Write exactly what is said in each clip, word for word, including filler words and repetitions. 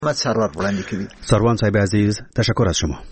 محمد سرور بلندی کبیر. سروان صاحب عزیز، تشکر از شما.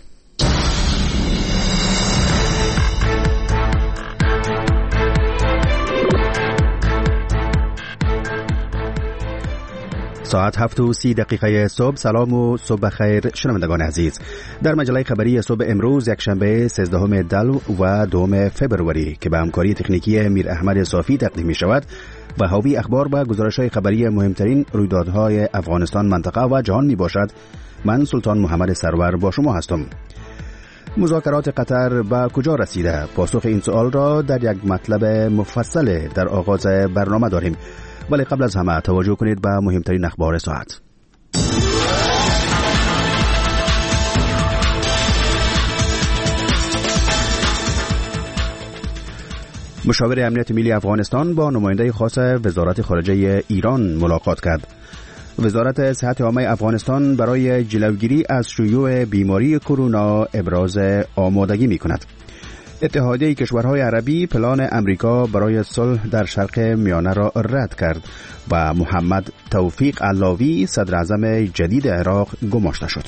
ساعت هفت و سی دقیقه صبح. سلام و صبح خیر شنوندگان عزیز. در مجله خبری صبح امروز یک شنبه سیزدهم دلو و دوم فبروری که به همکاری تکنیکی میر احمد صافی تقدیم می شود و حاوی اخبار و گزارش‌های خبری مهمترین رویدادهای افغانستان، منطقه و جهان می باشد. من سلطان محمد سرور با شما هستم. مذاکرات قطر به کجا رسیده؟ پاسخ این سوال را در یک مطلب مفصل در آغاز برنامه داریم، ولی قبل از همه توجه کنید به مهمترین اخبار ساعت. مشاور امنیت ملی افغانستان با نماینده خاص وزارت خارجه ایران ملاقات کرد. وزارت صحت عامه افغانستان برای جلوگیری از شیوع بیماری کرونا ابراز آمادگی می کند. اتحادیه کشورهای عربی پلان امریکا برای صلح در شرق میانه را رد کرد و محمد توفیق علاوی صدر اعظم جدید عراق گماشته شد.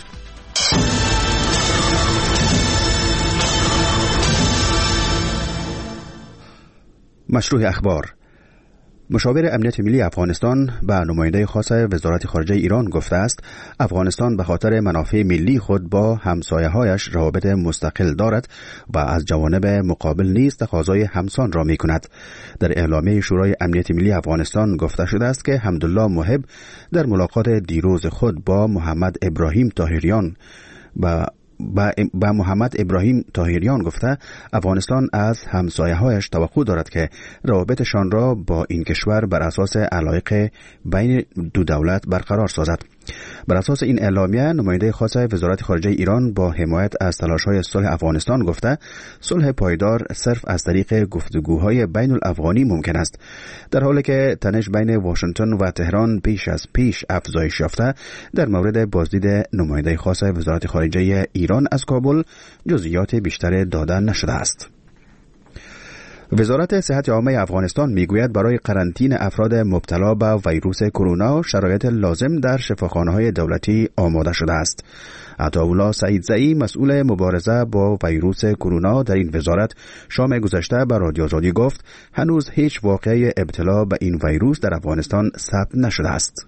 مشروع اخبار. مشاور امنیت ملی افغانستان به نماینده خاص وزارت خارجه ایران گفته است افغانستان به خاطر منافع ملی خود با همسایه‌هایش روابط مستقل دارد و از جوانب مقابل نیز تقاضای همسان را می کند. در اعلامیه شورای امنیت ملی افغانستان گفته شده است که حمدالله محب در ملاقات دیروز خود با محمد ابراهیم طاهریان با با, با محمد ابراهیم طاهریان گفته افغانستان از همسایه‌هایش توقع دارد که روابطشان را با این کشور بر اساس علایق بین دو دولت برقرار سازد. بر اساس این اعلامیه نماینده خاص وزارت خارجه ایران با حمایت از تلاش‌های صلح افغانستان گفته صلح پایدار صرف از طریق گفتگوهای بین الافغانی ممکن است. در حالی که تنش بین واشنگتن و تهران پیش از پیش افزایش یافته، در مورد بازدید نماینده خاص وزارت خارجه ایران از کابل جزئیات بیشتر داده نشده است. وزارت صحت عامه افغانستان میگوید برای قرنطینه افراد مبتلا به ویروس کرونا شرایط لازم در شفاخانه‌های دولتی آماده شده است. عطاالله سعیدزئی مسئول مبارزه با ویروس کرونا در این وزارت شام گذشته به رادیو آزادی گفت هنوز هیچ واقعه ابتلا به این ویروس در افغانستان ثبت نشده است.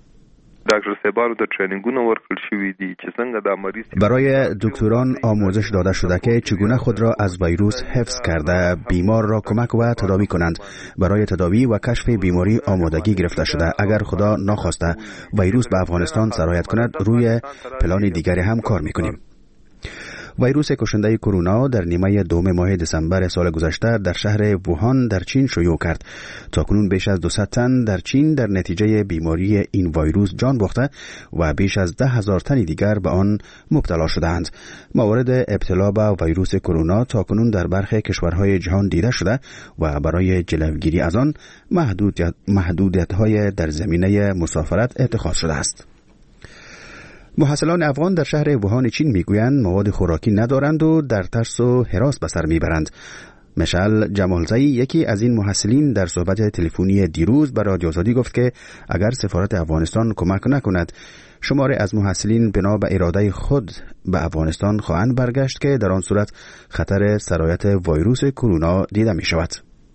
برای دکتران آموزش داده شده که چگونه خود را از ویروس حفظ کرده بیمار را کمک و تداوی کنند. برای تداوی و کشف بیماری آمادگی گرفته شده. اگر خدا نخواسته ویروس به افغانستان سرایت کند روی پلان دیگری هم کار میکنیم. ویروس کشنده کرونا در نیمه دوم ماه دسامبر سال گذشته در شهر ووهان در چین شیوع کرد. تاکنون بیش از دویست تن در چین در نتیجه بیماری این ویروس جان باخته و بیش از ده هزار تن دیگر به آن مبتلا شدند. موارد ابتلا به ویروس کرونا تاکنون در برخی کشورهای جهان دیده شده و برای جلوگیری از آن محدودیت محدودیت‌های در زمینه مسافرت اتخاذ شده است. محصلان افغان در شهر ووهان چین میگویند مواد خوراکی ندارند و در ترس و هراس به سر میبرند. مشعل جمالزئی یکی از این محصلین در صحبت تلفنی دیروز به رادیو آزادی گفت که اگر سفارت افغانستان کمک نکند شماری از محصلین بنا به اراده خود به افغانستان خواهند برگشت که در آن صورت خطر سرایت ویروس کرونا دیده می شود.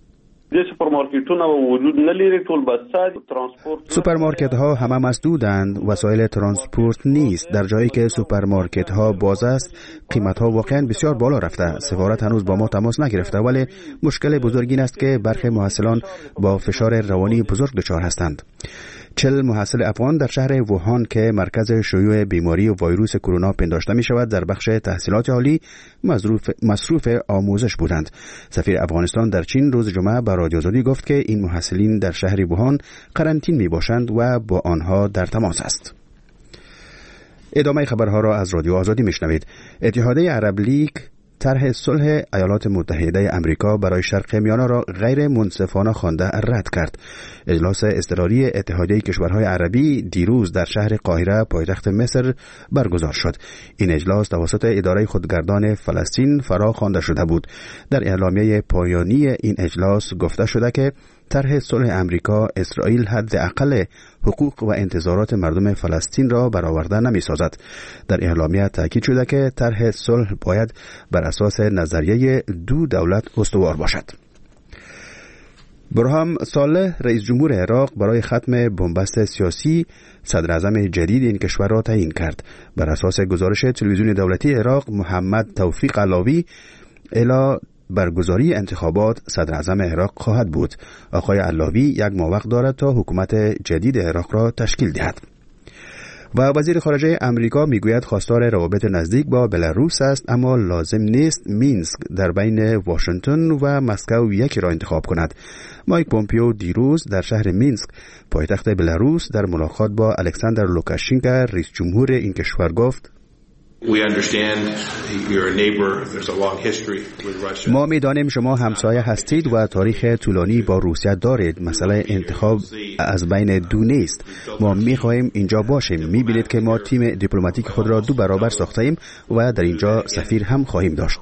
سوپرمارکت ها همه مسدودند، وسایل ترانسپورت نیست. در جایی که سوپرمارکت ها باز است قیمت ها واقعا بسیار بالا رفته. سفارت هنوز با ما تماس نگرفته، ولی مشکل بزرگی این است که برخی محصلان با فشار روانی بزرگ دچار هستند. چل محصل افغان در شهر ووهان که مرکز شیوع بیماری و ویروس کرونا پنداشته می شود در بخش تحصیلات عالی مصروف, مصروف آموزش بودند. سفیر افغانستان در چین روز جمعه به رادیو آزادی گفت که این محصلین در شهر ووهان قرنطین می باشند و با آنها در تماس است. ادامه خبرها را از رادیو آزادی می شنوید. اتحادیه عرب لیگ طرح صلح ایالات متحده آمریکا برای شرق میانه را غیر منصفانه خوانده رد کرد. اجلاس اضطراری اتحادیه کشورهای عربی دیروز در شهر قاهره پایتخت مصر برگزار شد. این اجلاس توسط اداره خودگردان فلسطین فرا خوانده شده بود. در اعلامیه پایانی این اجلاس گفته شده که طرح صلح امریکا اسرائیل حداقل حقوق و انتظارات مردم فلسطین را برآورده نمی‌سازد. در اعلامیه تاکید شده که طرح صلح باید بر اساس نظریه دو دولت استوار باشد. برهام صالح رئیس جمهور عراق برای ختم بنبست سیاسی صدر اعظم جدید این کشور را تعیین کرد. بر اساس گزارش تلویزیون دولتی عراق محمد توفیق علاوی الی برگزاری انتخابات صدر اعظم عراق خواهد بود. آقای علاوی یک ماه وقت دارد تا حکومت جدید عراق را تشکیل دهد. و وزیر خارجه امریکا میگوید خواستار روابط نزدیک با بلاروس است، اما لازم نیست مینسک در بین واشنگتن و مسکو یکی را انتخاب کند. مایک پومپیو دیروز در شهر مینسک پایتخت بلاروس در ملاقات با الکساندر لوکاشنکو رئیس جمهور این کشور گفت: ما می‌دانیم شما همسایه هستید و تاریخ طولانی با روسیه دارید. مسئله انتخاب از بین دو نیست. ما می‌خواهیم اینجا باشیم. می‌بینید که ما تیم دیپلماتیک خود را دو برابر ساخته‌ایم و در اینجا سفیر هم خواهیم داشت.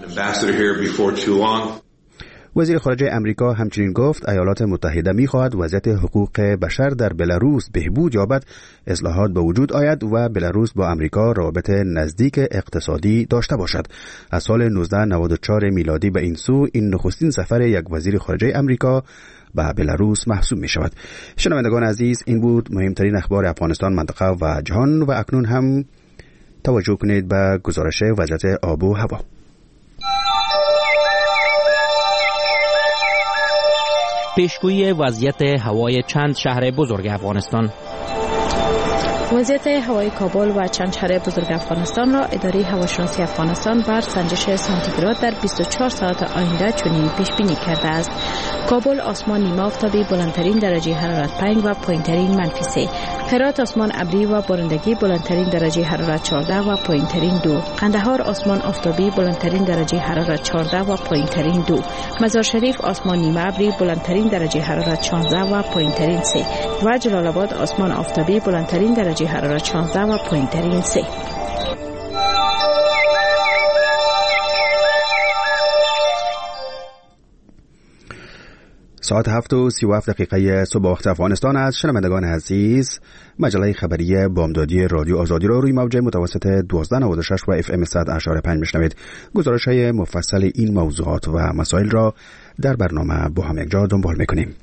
وزیر خارجه امریکا همچنین گفت ایالات متحده می‌خواهد وضعیت حقوق بشر در بلاروس بهبود یابد، اصلاحات به وجود آید و بلاروس با امریکا روابط نزدیک اقتصادی داشته باشد. از سال نوزده نود و چهار میلادی به این سو این نخستین سفر یک وزیر خارجه امریکا به بلاروس محسوب می شود. شنوندگان عزیز، این بود مهمترین اخبار افغانستان، منطقه و جهان و اکنون هم توجه کنید به گزارش وضعیت آب و هوا. پیشگویی وضعیت هوای چند شهر بزرگ افغانستان. وضعیت هوای کابل و چند شهر بزرگ افغانستان را اداره هواشناسی افغانستان بر سنجش سانتیگراد در بیست و چهار ساعت آینده چنین پیش بینی کرده است: کابل آسمان نیمه آفتابی، بلندترین درجه حرارت پنج و پایینترین منفی سه. هرات آسمان ابری و بارندگی، بلندترین درجه حرارت چهارده و پایینترین دو. قندهار آسمان آفتابی، بلندترین درجه حرارت چهارده و پایینترین دو. مزار شریف آسمان نیمه ابری، بلندترین درجه حرارت شانزده و پایینترین سه. و جلال آباد آسمان آفتابی، بلندترین درجه حرارت شانزده و پایینترین سه. ساعت هفت و سی و هفت دقیقه صبح وقت افغانستان است. شنوندگان عزیز، مجله خبری بامدادی رادیو آزادی را روی موج متوسط دوازده نود و شش و اف ام صد اشاره پنج میشنوید. گزارش های مفصل این موضوعات و مسائل را در برنامه با هم یک جا دنبال میکنیم.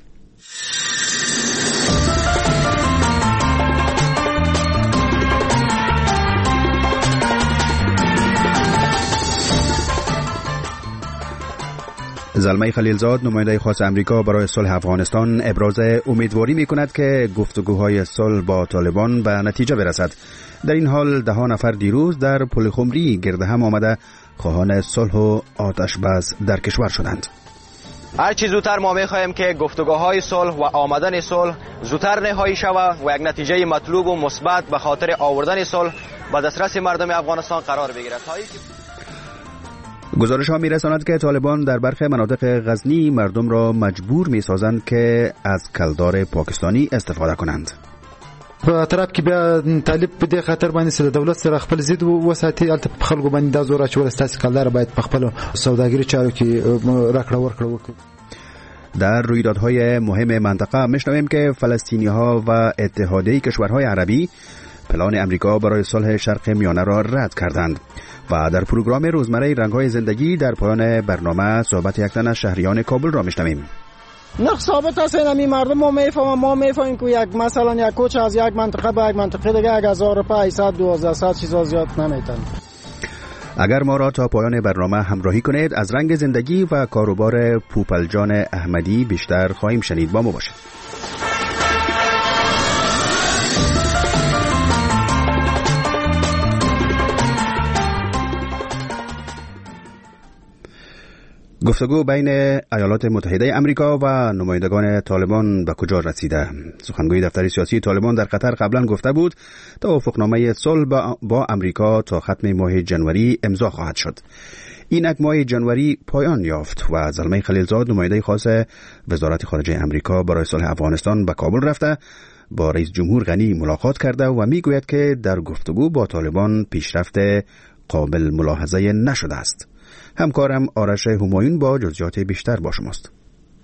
زلمه خلیلزاد نماینده خاص امریکا برای صلح افغانستان ابراز امیدواری می‌کند که گفتگوهای صلح با طالبان به نتیجه برسد. در این حال ده ها نفر دیروز در پل خمری گرد هم آمده خواهان صلح و آتش بس در کشور شدند. هر چی زودتر ما می‌خواهیم که گفتگوهای صلح و آمدن صلح زودتر نهایی شود و یک نتیجه مطلوب و مثبت به خاطر آوردن صلح به دسترس مردم افغانستان قرار بگیرد. گزارش ها می رساند که طالبان در برخی مناطق غزنی مردم را مجبور می سازند که از کلدار پاکستانی استفاده کنند. په طرف کې بیا طالب په دې خاطر باندې سره دولت سره خپل ضد وساتي، البته په خلکو باندې دا زور اچول ستاسو کلدار باید په خپل سوداګري چارو کې راکړه ورکړه وکړي. در رویدادهای مهم منطقه میشنویم که فلسطینی ها و اتحادیه کشورهای عربی پلان امریکا برای صلح شرق میانه را رد کردند. و در پروگرام روزمره رنگ‌های زندگی در پایان برنامه صحبت یک تن از شهریان کابل را میشنویم. نخ ثابت است اینمی مردم ما میفهمن، ما میفهمیم که یک مثلا یک کوچ از یک منطقه به یک منطقه دیگه یک هزار و پانصد دوازده چیزا زیاد نمیتن. اگر ما را تا پایان برنامه همراهی کنید از رنگ زندگی و کاروبار پوپلجان احمدی بیشتر خواهیم شنید. با ما باشید. گفتگو بین ایالات متحده امریکا و نمایندگان طالبان به کجا رسیده؟ سخنگوی دفتر سیاسی طالبان در قطر قبلا گفته بود توافقنامه صلح با امریکا تا ختم ماه جنوری امضا خواهد شد. اینک ماه جنوری پایان یافت و زلمه خلیلزاد نماینده خاص وزارت خارجه امریکا برای صلح افغانستان به کابل رفته با رئیس جمهور غنی ملاقات کرده و میگوید که در گفتگو با طالبان پیشرفت قابل ملاحظه نشده است. همکارم آرش همایون با جزئیات بیشتر با شماست.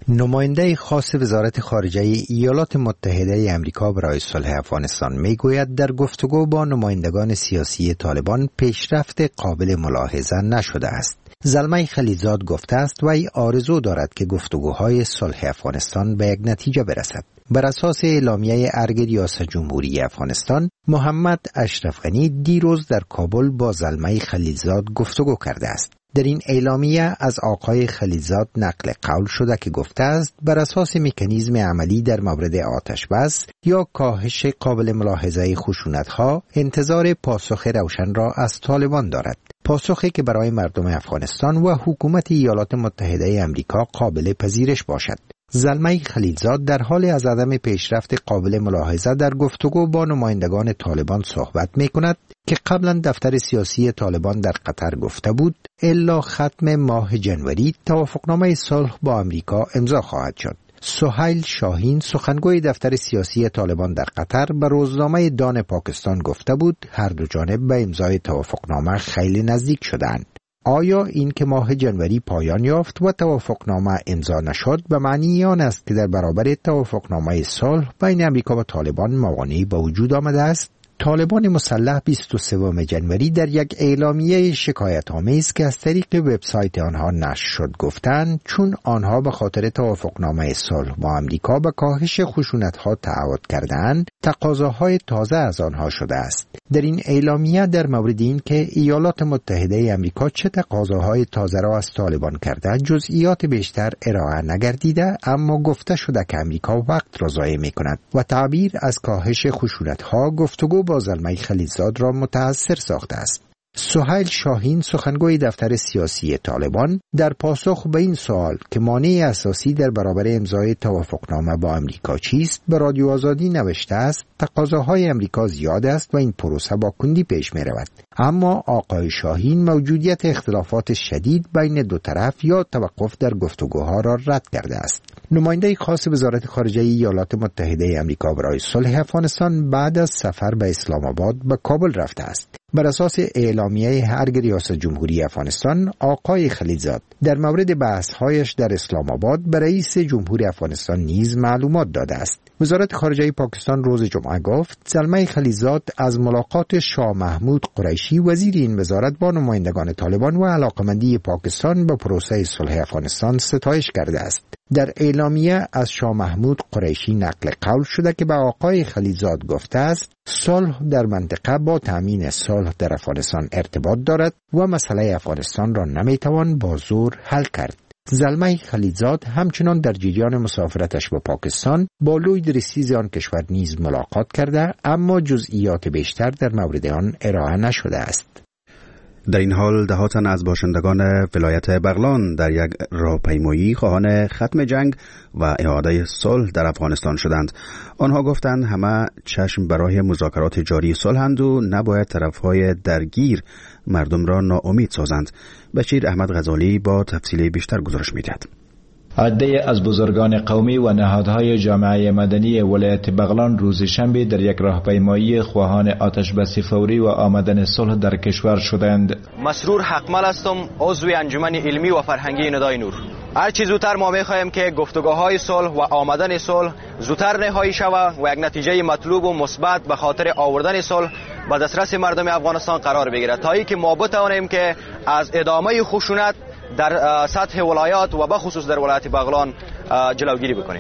نماینده خاص وزارت خارجه ایالات متحده آمریکا برای صلح افغانستان میگوید در گفتگو با نمایندگان سیاسی طالبان پیشرفت قابل ملاحظه نشده است. زلمه خلیلزاد گفته است و ای آرزو دارد که گفتگوهای صلح افغانستان به یک نتیجه برسد. بر اساس اعلامیه ارگ ریاست جمهوری افغانستان، محمد اشرف غنی دیروز در کابل با زلمه خلیلزاد گفتگو کرده است. در این اعلامیه از آقای خلیلزاد نقل قول شده که گفته است بر اساس مکانیزم عملی در مورد آتش بس یا کاهش قابل ملاحظه خشونت‌ها انتظار پاسخ روشن را از طالبان دارد. پاسخی که برای مردم افغانستان و حکومت ایالات متحده آمریکا قابل پذیرش باشد. زلمه خلیلزاد در حال از عدم پیشرفت قابل ملاحظه در گفتگو با نمایندگان طالبان صحبت می کند که قبلا دفتر سیاسی طالبان در قطر گفته بود الا ختم ماه جنوری توافقنامه صلح با آمریکا امضا خواهد شد. سهیل شاهین سخنگوی دفتر سیاسی طالبان در قطر به روزنامه دان پاکستان گفته بود هر دو جانب به امضای توافقنامه خیلی نزدیک شدند. آیا این که ماه جنوری پایان یافت و توافقنامه امضا نشد به معنی آن است که در برابر توافقنامه صلح بین آمریکا و طالبان موانعی به وجود آمده است؟ طالبان مسلح بیست و سوم جنوری در یک اعلامیه شکایت‌آمیز که از طریق وبسایت آنها نشر شد گفتند چون آنها به خاطر توافقنامه صلح با آمریکا به کاهش خشونت‌ها تعهد کردند، تقاضاهای تازه از آنها شده است. در این اعلامیه در مورد این که ایالات متحده آمریکا چه تقاضاهای تازه را از طالبان کرده جزئیات بیشتر ارائه نگردیده، اما گفته شده که آمریکا وقت را ضایع می‌کند و تعبیر از کاهش خشونت‌ها گفتگو با زلمه خلیلزاد را متأثر ساخته است. سهیل شاهین سخنگوی دفتر سیاسی طالبان در پاسخ به این سوال که مانع اساسی در برابر امضای توافقنامه با آمریکا چیست به رادیو آزادی نوشته است تقاضاهای آمریکا زیاد است و این پروسه با کندی پیش می رود. اما آقای شاهین موجودیت اختلافات شدید بین دو طرف یا توقف در گفتگوها را رد کرده است. نماینده خاص وزارت خارجه ایالات متحده آمریکا برای صلح افغانستان بعد از سفر به اسلام آباد به کابل رفته است. بر اساس اعلامیه ارگ ریاست جمهوری افغانستان، آقای خلیلزاد در مورد بحث‌هایش در اسلام آباد به رئیس جمهور افغانستان نیز معلومات داده است. وزارت خارجه پاکستان روز جمعه گفت زلمه خلیلزاد از ملاقات شاه محمود قریشی وزیر این وزارت با نمایندگان طالبان و علاقمندی پاکستان به پروسه صلح افغانستان ستایش کرده است. در اعلامیه از شاه محمود قریشی نقل قول شده که به آقای خلیلزاد گفته است صلح در منطقه با تامین صلح در افغانستان ارتباط دارد و مسئله افغانستان را نمیتوان با زور حل کرد. زلمه خلیلزاد همچنان در جریان مسافرتش به پاکستان با لوی رئیس آن کشور نیز ملاقات کرده، اما جزئیات بیشتر در مورد آن ارائه نشده است. در این حال ده ها تن از باشندگان ولایت بغلان در یک راهپیمایی خواهان ختم جنگ و اعاده صلح در افغانستان شدند. آنها گفتند همه چشم برای مذاکرات جاری صلحند و نباید طرفهای درگیر مردم را ناامید سازند. بشیر احمد غزالی با تفصیل بیشتر گزارش می‌دهد. عده از بزرگان قومی و نهادهای جامعه مدنی ولایت بغلان روز شنبه در یک راهپیمایی خواهان آتشبس فوری و آمدن صلح در کشور شدند. مسرور حقمل هستم، عضو انجمن علمی و فرهنگی ندای نور. هر چیز زودتر ما می‌خواهیم که گفتگوهای صلح و آمدن صلح زودتر نهایی شود و یک نتیجه مطلوب و مثبت به خاطر آوردن صلح به دسترس مردم افغانستان قرار بگیرد تا اینکه ما بتوانیم که از ادامه خشونت در سطح ولایات و به خصوص در ولایت بغلان جلوگیری بکنیم.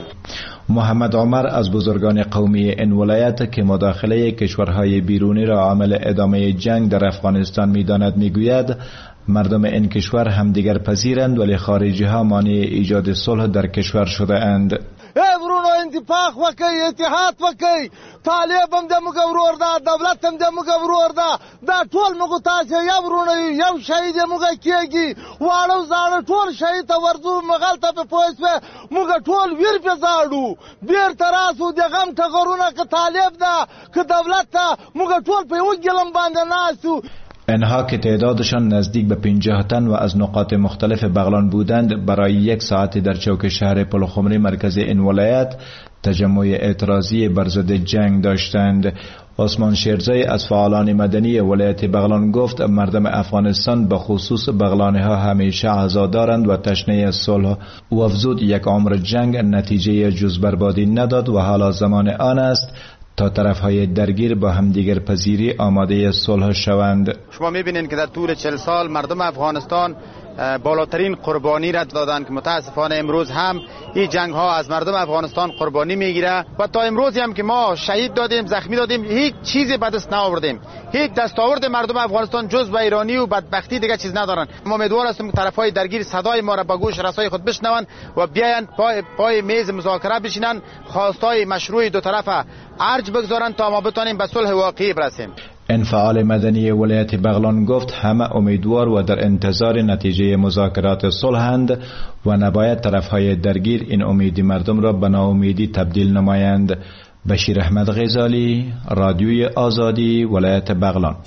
محمد عمر از بزرگان قومی این ولایت که مداخله کشورهای بیرونی را عامل ادامه جنگ در افغانستان می‌داند میگوید مردم این کشور همدیگر پذیرند ولی خارجی ها مانع ایجاد صلح در کشور شده اند. ورونو انتفاق وکي اتحاد وکي طالب هم د موږ ورور ده دولت هم د موږ ورور ده دا ټول موږ تاسو یو ورونو یو شهید موږ کېږي واړو زاړه ټول شهید ته ورځو مغلطه په پوسه موږ ټول ویر په زاړو بیر تراسو د غم ټغرونه ک طالب ده ک دولت ته موږ ټول په یو ګلم باندې ناسو. اینها که تعدادشان نزدیک به پنجاه تن و از نقاط مختلف بغلان بودند، برای یک ساعت در چوک شهر پلخمری مرکز این ولایت تجمع اعتراضی بر ضد جنگ داشتند. عثمان شیرزای از فعالان مدنی ولایت بغلان گفت مردم افغانستان به خصوص بغلانی ها همیشه عزادارند و تشنه صلح و افزود یک عمر جنگ نتیجه جز بربادی نداد و حالا زمان آن است تا طرفهای درگیر با همدیگر پذیری آماده صلح شوند. شما میبینید که در طول چهل سال مردم افغانستان بالاترین قربانی را دادن که متاسفانه امروز هم این جنگ ها از مردم افغانستان قربانی میگیره و تا امروزی هم که ما شهید دادیم، زخمی دادیم، هیچ چیزی به دست نآوردیم. هیچ دستاورد مردم افغانستان جز ویرانی و بدبختی دیگه چیز ندارن. ما امیدوار هستیم که طرفهای درگیر صدای ما را به گوش رسای خود بشنوند و بیاین پای پای میز مذاکره بشینن، خواستای مشروع دو طرفه ارج بگذارن تا ما بتونیم به صلح واقعی برسیم. این فعال مدنی ولایت بغلان گفت همه امیدوار و در انتظار نتیجه مذاکرات صلحند و نباید طرفهای درگیر این امید مردم را به ناامیدی تبدیل نمایند. بشیر احمد غزالی، رادیوی آزادی، ولایت بغلان.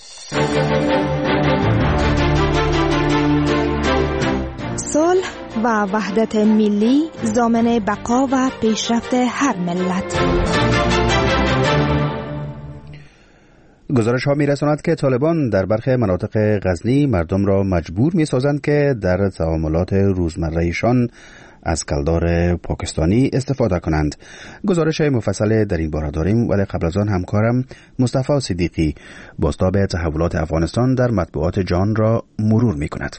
صلح و وحدت ملی ضامن بقا و پیشرفت هر ملت. گزارش ها می رساند که طالبان در برخی مناطق غزنی مردم را مجبور می سازند که در تعاملات روزمرهشان از کلدار پاکستانی استفاده کنند. گزارش مفصل در این باره داریم، ولی قبل از آن همکارم مصطفی صدیقی بازتاب تحولات افغانستان در مطبوعات جهان را مرور می کند.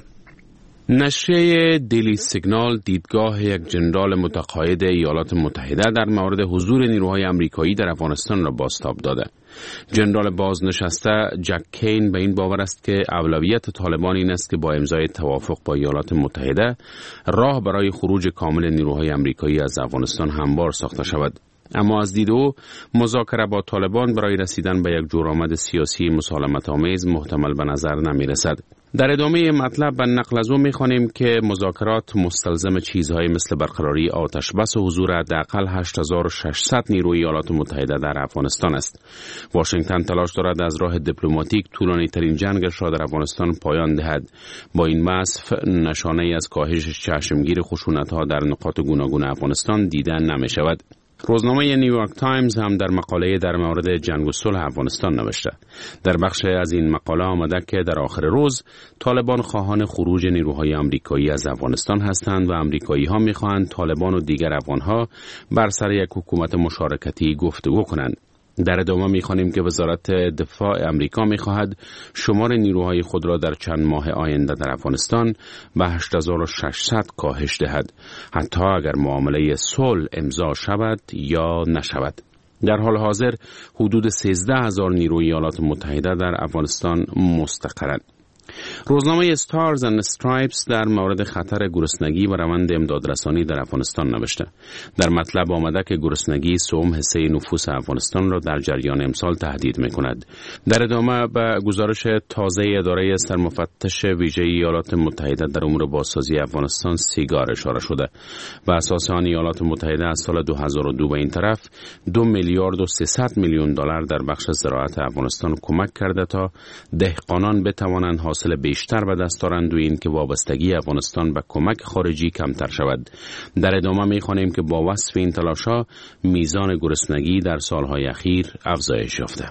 نشریه دیلی سیگنال دیدگاه یک جنرال متقاعد ایالات متحده در مورد حضور نیروهای آمریکایی در افغانستان را بازتاب داده. جنرال بازنشسته جک کین به این باور است که اولویت طالبان این است که با امضای توافق با ایالات متحده راه برای خروج کامل نیروهای آمریکایی از افغانستان هموار ساخته شود. اما از دید او مذاکره با طالبان برای رسیدن به یک جورآمد سیاسی مسالمت آمیز محتمل به نظر نمی رسد. در ادامه مطلب به نقل از او می‌خوانیم که مذاکرات مستلزم چیزهای مثل برقراری آتش بس و حضور حداقل هشت هزار و ششصد نیروی ایالات متحده در افغانستان است. واشنگتن تلاش دارد از راه دیپلماتیک طولانی ترین جنگش را در افغانستان پایان دهد. با این وصف نشانه‌ای از کاهش چشمگیر خشونت‌ها در نقاط گوناگون افغانستان دیده نمی‌شود. روزنامه نیویورک تایمز هم در مقاله در مورد جنگ و صلح افغانستان نوشته. در بخش از این مقاله آمده که در آخر روز طالبان خواهان خروج نیروهای آمریکایی از افغانستان هستند و آمریکایی ها می‌خواهند طالبان و دیگر افغان‌ها بر سر یک حکومت مشارکتی گفتگو کنند. در ادامه می‌خوانیم که وزارت دفاع آمریکا می‌خواهد شمار نیروهای خود را در چند ماه آینده در افغانستان به هشت هزار و ششصد کاهش دهد، حتی اگر معامله صلح امضا شود یا نشود. در حال حاضر حدود سیزده هزار نیروی ایالات متحده در افغانستان مستقرند. روزنامه استارز اند استرایپس در مورد خطر گرسنگی و روند امدادرسانی در افغانستان نوشته. در مطلب آمده که گرسنگی سوم حصه نفوس افغانستان را در جریان امسال تهدید می‌کند. در ادامه به گزارش تازه اداره سرمفتش ویژه ایالات متحده در امور بازسازی افغانستان سیگار اشاره شده. بر اساس آن ایالات متحده از سال دو هزار و دو به این طرف دو میلیارد و سیصد میلیون دلار در بخش زراعت افغانستان کمک کرده تا دهقانان بتوانند حاصل بیشتر به دست آورند و این که وابستگی افغانستان به کمک خارجی کمتر شود. در ادامه می‌خوانیم که با وصف این تلاش‌ها میزان گرسنگی در سالهای اخیر افزایش یافته.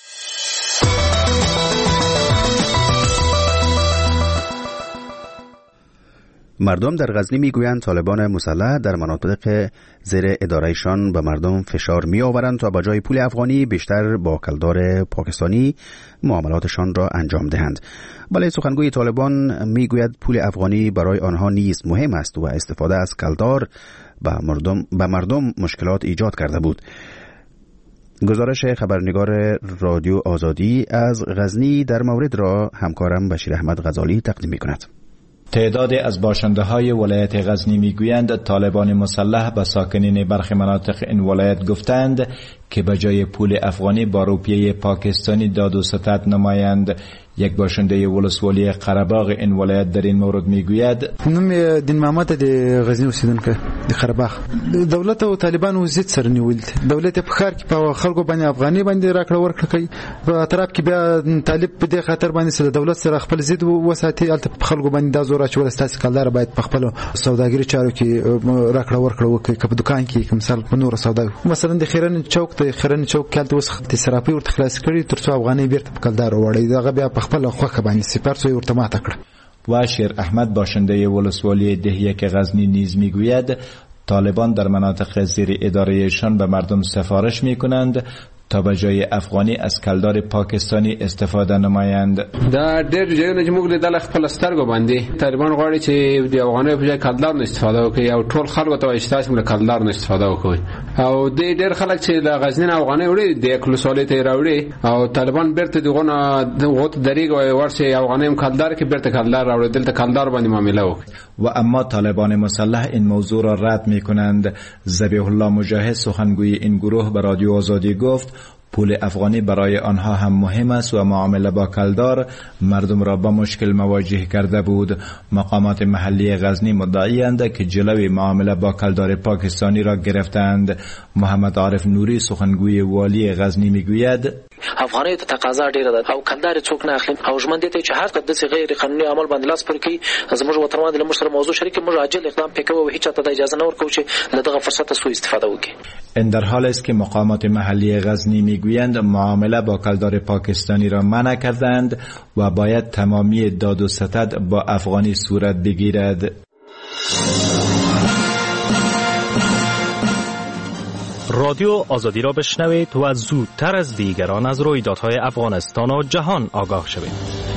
مردم در غزنی میگویند طالبان مسلح در مناطق زیر ادارهشان به مردم فشار می آورند تا با جای پول افغانی بیشتر با کلدار پاکستانی معاملاتشان را انجام دهند. ولی سخنگوی طالبان میگوید پول افغانی برای آنها نیز مهم است و استفاده از کلدار به مردم, به مردم مشکلات ایجاد کرده بود. گزارش خبرنگار رادیو آزادی از غزنی در مورد را همکارم بشیر احمد غزالی تقدیم می کند. تعدادی از باشنده های ولایت غزنی میگویند طالبان مسلح به ساکنین برخی مناطق این ولایت گفتند که به جای پول افغانی با روپیه پاکستانی داد و ستد نمایند. یک باشنده ولسوالی قره‌باغ این ولایت در این مورد میگوید: نوم دین محمد د غزنی اوسیدونکو د قره‌باغ دولت او طالبان وزید سره نیول دولت په خار کې په خلکو باندې افغاني باندې راکړه ورکړه کوي په طرف کې بیا طالب په دې خاطر باندې سره دولت سره خپل زید وساتي الته په خلکو باندې د زور اچول ستاسو کلدار باید په خپل سوداګری چارو کې راکړه ورکړه وکړي په دکان کې مثال په نور سودا مثلا د خیرن چوک ته خیرن چوک کې اوس د سراپي ورته خلاص کړي ترڅو افغاني بیرته په کلدار وړي دغه بیا په خپل خوخه باندې سپارسو ورته ماته کړ. و شیر احمد باشنده ولسوالی دهیک غزنی نیز میگوید طالبان در مناطق زیر ادارهشان به مردم سفارش میکنند تا به جای افغانی از کلدار پاکستانی استفاده نمایند. دا ډېر ځایونه چې موږ لیدل خپل سترګو باندې طالبان غواړي چې د افغانۍ په ځای کلدار نه استفاده وکړي او ټول خلکو ته وایي چې تاسو موږ کلدار نه استفاده وکړئ او د ډېر خلک چې د غزنی نه افغانۍ وړي د کلسوالۍ ته راوړي او طالبان بیرته دغه دغه دریګ او ورسې افغانۍ هم کلدار کې بیرته کلدار راوړي دلته کلدار باندې معامله وکړي. و اما طالبان مسلح این موضوع را رد میکنند. ذبیح الله مجاهد سخنگوی این گروه به رادیو آزادی گفت پول افغانی برای آنها هم مهم است و معامله با کلدار مردم را با مشکل مواجه کرده بود. مقامات محلی غزنی مدعی‌اند که جلوی معامله با کلدار پاکستانی را گرفتند. محمد عارف نوری سخنگوی والی غزنی میگوید افغانۍ ته تقاضا ډیره ده او کلدار څوک نه اخلي او ژمن دي ته چې هر قد څه غیر قانوني عمل باندې لاس پر کوي زموږ وطنوال له مشر موضوع شریک موږ عاجل اقدام پکې او هیڅ ته اجازه نه ورکوي چې دغه فرصت سوء استفاده وکړي. این در حالی است که مقامات محلی غزنی میگویند معامله با کلدار پاکستانی را منع کردند و باید تمامی داد و ستد با افغانی صورت بگیرد. رادیو آزادی را بشنوید و زودتر از دیگران از رویدادهای افغانستان و جهان آگاه شوید.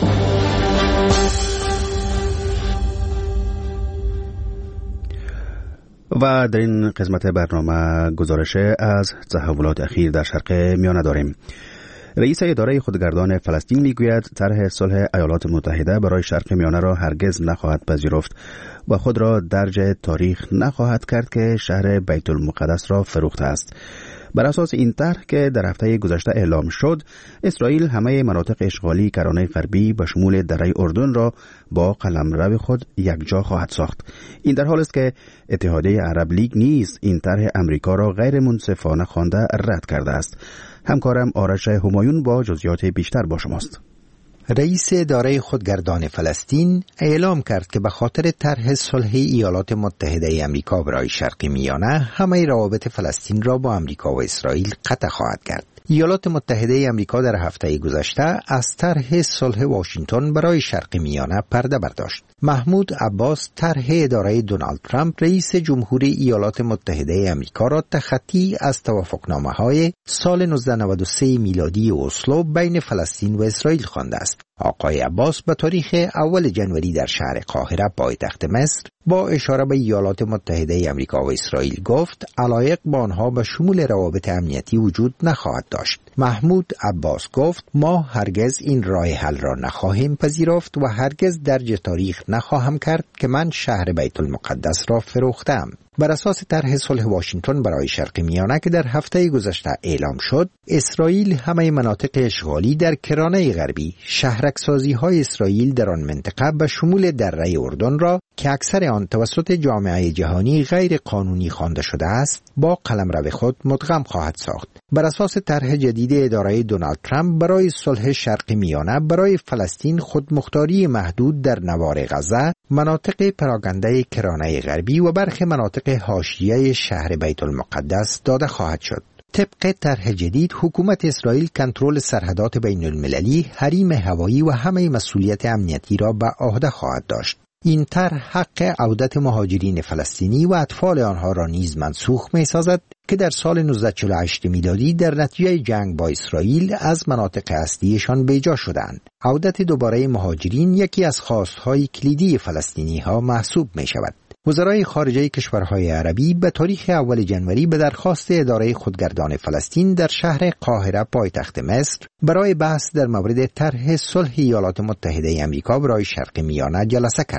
و در این قسمت برنامه گزارش از تحولات اخیر در شرق میانه داریم. رئیس اداره خودگردان فلسطین میگوید طرح صلح ایالات متحده برای شرق میانه را هرگز نخواهد پذیرفت و خود را درج تاریخ نخواهد کرد که شهر بیت المقدس را فروخته است. بر اساس این طرح که در هفته گذشته اعلام شد، اسرائیل همه مناطق اشغالی کرانه غربی به شمول دره اردن را با قلمرو خود یکجا خواهد ساخت. این در حالی است که اتحادیه عرب لیگ نیز این طرح امریکا را غیر منصفانه خوانده رد کرده است. همکارم آرش همایون با جزئیات بیشتر با شماست. رئیس اداره خودگردان فلسطین اعلام کرد که به خاطر طرح صلح ایالات متحده آمریکا برای شرق میانه همه روابط فلسطین را با آمریکا و اسرائیل قطع خواهد کرد. ایالات متحده آمریکا در هفته گذشته از طرح صلح واشنگتن برای شرق میانه پرده برداشت. محمود عباس طرح اداره دونالد ترامپ رئیس جمهوری ایالات متحده آمریکا را تخطی از توافقنامه‌های سال نوزده نود و سه میلادی اسلو بین فلسطین و اسرائیل خوانده است. آقای عباس به تاریخ اول جنوری در شهر قاهره پایتخت مصر با اشاره به ایالات متحده آمریکا و اسرائیل گفت علایق با آنها به شمول روابط امنیتی وجود نخواهد داشت. محمود عباس گفت ما هرگز این راه حل را نخواهیم پذیرفت و هرگز درج تاریخ نخواهم کرد که من شهر بیت المقدس را فروختم. بر اساس طرح صلح واشنگتن برای شرق میانه که در هفته گذشته اعلام شد، اسرائیل همه مناطق اشغالی در کرانه غربی، شهرک‌سازی‌های اسرائیل در آن منطقه به شمول دره اردن را که اکثر آن توسط جامعه جهانی غیر قانونی خوانده شده است، با قلمرو خود مدغم خواهد ساخت. بر اساس طرح جدید اداره دونالد ترامپ برای صلح شرق میانه برای فلسطین خودمختاری محدود در نوار غزه، مناطق پراکنده کرانه غربی و برخی مناطق حاشیه شهر بیت المقدس داده خواهد شد. طبق طرح جدید حکومت اسرائیل کنترل سرحدات بین المللی، حریم هوایی و همه مسئولیت امنیتی را به عهده خواهد داشت. این طرح حق عودت مهاجرین فلسطینی و اطفال آنها را نیز منسوخ می‌سازد که در سال نوزده چهل و هشت میلادی در نتیجه جنگ با اسرائیل از مناطق اصلیشان بیجا شدند. عودت دوباره مهاجرین یکی از خواستهای کلیدی فلسطینی‌ها محسوب می‌شود. وزرای خارجه کشورهای عربی به تاریخ اول جنوری به درخواست اداره خودگردان فلسطین در شهر قاهره پایتخت مصر برای بحث در مورد طرح صلح ایالات متحده آمریکا برای شرق میانه جلسه کردند.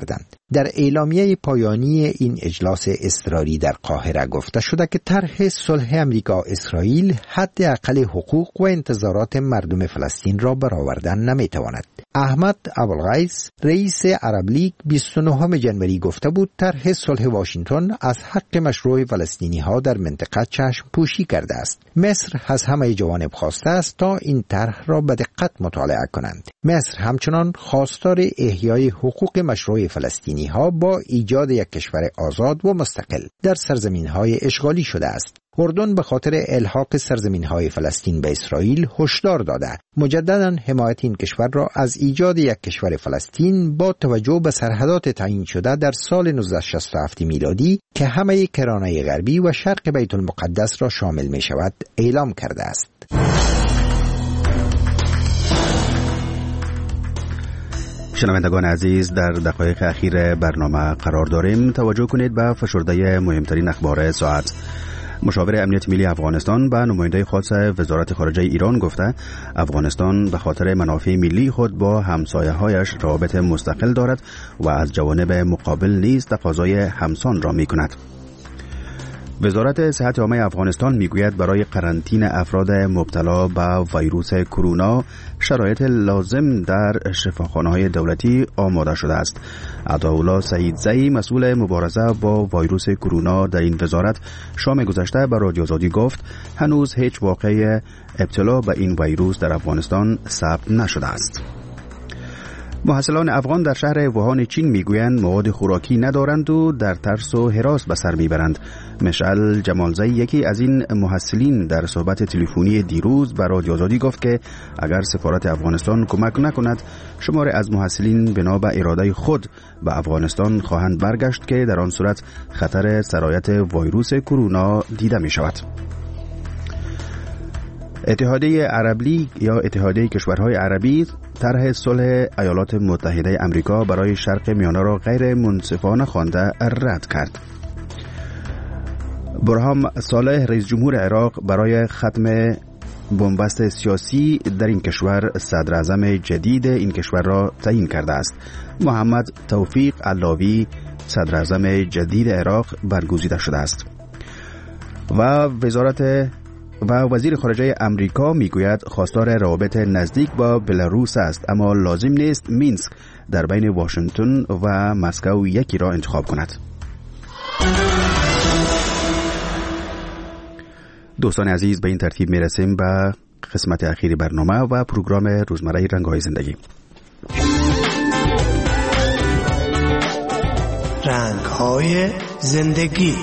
در اعلامیه پایانی این اجلاس اضطراری در قاهره گفته شده که طرح صلح امریکا اسرائیل حد اقل حقوق و انتظارات مردم فلسطین را برآوردن نمیتواند. احمد ابوالغیث رئیس عرب لیگ بیست و نهم جنوری گفته بود طرح صلح واشنگتن از حق مشروع فلسطینی ها در منطقه چشم پوشی کرده است. مصر از همه جوانب خواسته است تا این طرح را به دقت مطالعه کنند. مصر همچنان خواستار احیای حقوق مشروع فلسطینی ها با ایجاد یک کشور آزاد و مستقل در سرزمین های اشغالی شده است. اردن به خاطر الحاق سرزمین های فلسطین به اسرائیل هشدار داده مجددا حمایت این کشور را از ایجاد یک کشور فلسطین با توجه به سرحدات تعیین شده در سال نوزده شصت و هفت میلادی که همه کرانه غربی و شرق بیت المقدس را شامل می شود اعلام کرده است. شنوندگان عزیز، در دقایق اخیر برنامه قرار داریم. توجه کنید به فشرده مهمترین اخبار ساعت. مشاور امنیت ملی افغانستان به نماینده خاص وزارت خارجه ایران گفته افغانستان به خاطر منافع ملی خود با همسایه‌هایش روابط مستقل دارد و از جوانب مقابل نیز تقاضای همسان را می‌کند. وزارت صحت عامه افغانستان میگوید برای قرنطینه افراد مبتلا به ویروس کرونا شرایط لازم در شفاخانه‌های دولتی آماده شده است. عطاالله سعیدزئی مسئول مبارزه با ویروس کرونا در این وزارت شام گذشته به رادیو آزادی گفت هنوز هیچ واقعه ابتلا به این ویروس در افغانستان ثبت نشده است. محصلان افغان در شهر ووهان چین میگویند مواد خوراکی ندارند و در ترس و هراس به سر میبرند. مشعل جمالزئی یکی از این محصلین در صحبت تلفنی دیروز به رادیو آزادی گفت که اگر سفارت افغانستان کمک نکند شمار از محصلین بنا به اراده خود به افغانستان خواهند برگشت که در آن صورت خطر سرایت ویروس کرونا دیده می شود. اتحادیه عرب لیگ یا اتحادیه کشورهای عربی طرح صلح ایالات متحده آمریکا برای شرق میانه را غیر منصفانه خوانده رد کرد. برهام صالح رئیس جمهور عراق برای ختم بنبست سیاسی در این کشور صدر اعظم جدید این کشور را تعیین کرده است. محمد توفیق علاوی صدر اعظم جدید عراق برگزیده شده است. و وزارت و وزیر خارجه امریکا میگوید خواستار روابط نزدیک با بلاروس است، اما لازم نیست مینسک در بین واشنگتن و مسکو یکی را انتخاب کند. دوستان عزیز، به این ترتیب میرسیم به قسمت اخیر برنامه و پروگرام روزمره رنگ‌های زندگی. رنگ‌های زندگی.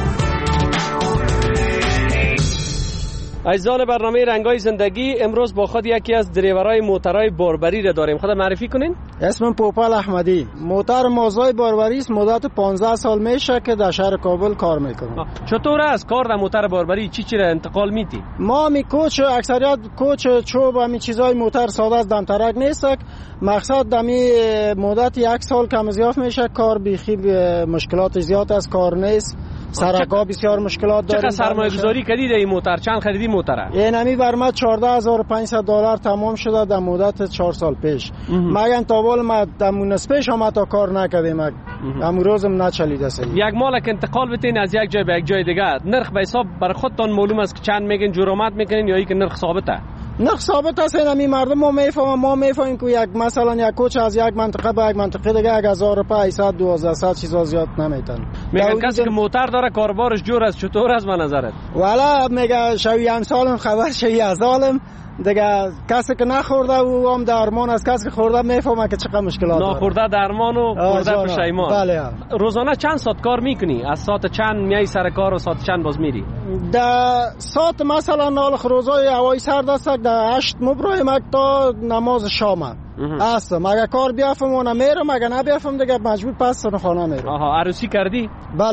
عزیزان برنامه رنگای زندگی، امروز با خود یکی از دریورای موترهای باربری را داریم. خود معرفی کنین؟ اسمم پوپل احمدی. موتر مازای باربری است. مدت پانزده سال میشه که در شهر کابل کار میکنم. چطور است کار در موتر باربری؟ چی چی را انتقال میدی؟ ما می کوچ اکثریت کوچ چوب و می چیزای موتر ساده است، دم ترک نیست. مقصد دمی مدت یک سال کم زیاد میشه. کار بیخی مشکلات زیاد است، کار نیست. سرکا بسیار مشکلات داریم. چقدر سرمایه گذاری کردید این موتر؟ چند خریدی موتره؟ این همی بر ما چهارده هزار و پانصد دلار تمام شده در مدت چهار سال پیش. مگن تا بال ما در مناسبش هم تا کار نکردیم. امروزم نچلیده است. یک مالک انتقال بتین از یک جای به یک جای دیگه، نرخ به حساب بر خودتان معلوم است که چند میگن جرامت میکنین یا اینکه نرخ ثابته؟ نرخ ثابت است. این مردم ما میفهمن، ما میفهمیم که یک مثلا یک کوچ از یک منطقه به یک منطقه دیگه یک هزار روپیه هشتصد دوازده صد چیزا زیاد نمیتن. میگن کسی که موتر داره کاربارش جور است. چطور است به نظرت؟ والا میگه شوی امسالم خبر شوی ازالم دیگه. کسی که نخورده او هم درمان است، کسی که خورده میفهمه که چقدر مشکلات داره. نخورده درمان و خورده پشیمان. بله. روزانه چند ساعت کار میکنی؟ از ساعت چند میای سر کار و ساعت چند باز میری؟ در ساعت مثلا نالخ روزای هوای سرد است در هشت مبروی مک تا نماز شام هستم. اگر کار بیافم و نمیرم، اگر نبیافم دیگه مجبور پس سر خانه میرم. آها. عروسی کردی؟ بله.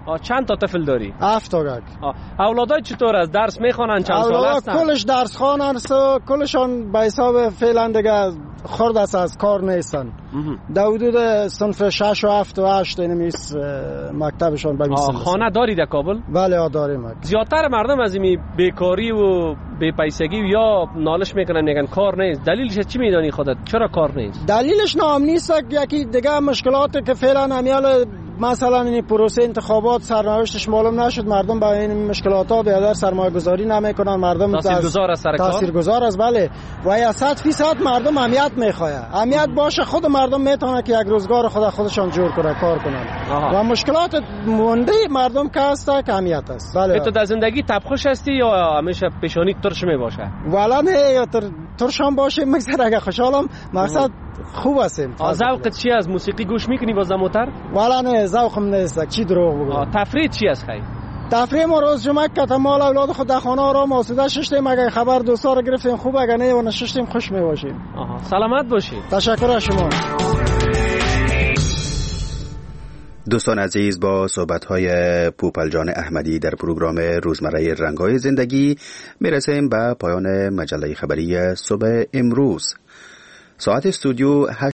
چند تا طفل داری؟ هفت تا گک. اولادای چطور است؟ درس میخوانن؟ چند سال هستن؟ کلش درس خوانن، کلشان به حساب فعلا دیگه خرد است، از کار نیستن. در حدود صنف شش و هفت و هشت اینمیس مکتبشان به میسن. خانه داری در کابل؟ بله داریم. زیادتر مردم از این بیکاری و بی پیسگی یا نالش میکنن میگن کار نیست. دلیلش چی میدانی خودت؟ چرا کار نیست؟ دلیلش نام نیست، یکی دیگه مشکلاتی که فعلا همیال مثلا این پروسه انتخابات سرنوشتش معلوم نشد، مردم با این مشکلات ها بیادر سرمایه گذاری نمیکنن، مردم تاثیرگذار است سرکار، تاثیرگذار است. بله و یا صد فیصد مردم اهمیت میخواد، اهمیت باشه خود مردم میتونه که یک روزگار خود خودشان جور کنه، کار کنن. و مشکلات مونده مردم که هست که اهمیت است. بله تو در زندگی تبخوش هستی یا همیشه پیشانی ترش میباشه؟ والا نه یا تر ترشم باشه مگذر، اگه خوشحالم مقصد خوب هستیم. ذوقت چی از موسیقی گوش میکنی باز موتر؟ والا نه ذوقم نیست، چی دروغ بگم. تفریح چی است خیر؟ تفریح ما روز جمعه که مال اولاد خود در خانه آرام آسوده ششتیم، اگه خبر دوستا رو گرفتیم خوب، اگه نه و نششتیم خوش میباشیم. سلامت باشید. تشکر از شما. دوستان عزیز، با صحبت‌های پوپل جان احمدی در پروگرام روزمره رنگ‌های زندگی میرسیم به پایان مجله خبری صبح امروز. ساعت استودیو